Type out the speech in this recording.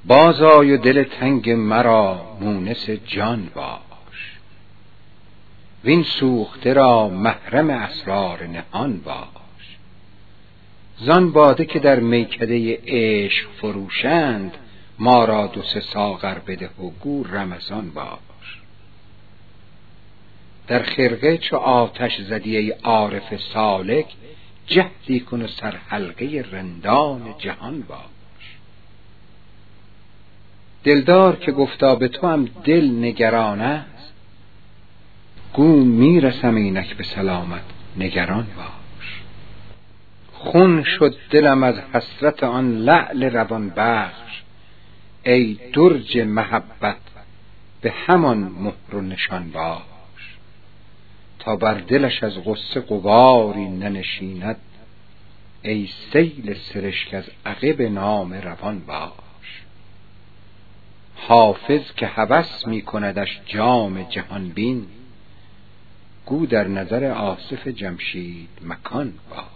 بازآی و دل تنگ مرا مونس جان باش، وین سوخته را محرم اسرار نهان باش. زان باده که در میکده عشق فروشند، ما را 2-3 ساغر بده و گو رمضان باش. در خرقه چو آتش زدی ای عارف سالک، جهدی کن و سر حلقه رندان جهان باش. دلدار که گفتا به تو هم دل نگران است، گو میرسم اینک به سلامت نگران باش. خون شد دلم از حسرت آن لعل روان بخش، ای درج محبت به همان مهر و نشان باش. تا بر دلش از غصه غباری ننشیند، ای سیل سرشک از عقب نامه روان باش. حافظ که هوس می کندش جام جهان بین، گو در نظر آصف جمشید مکان باش.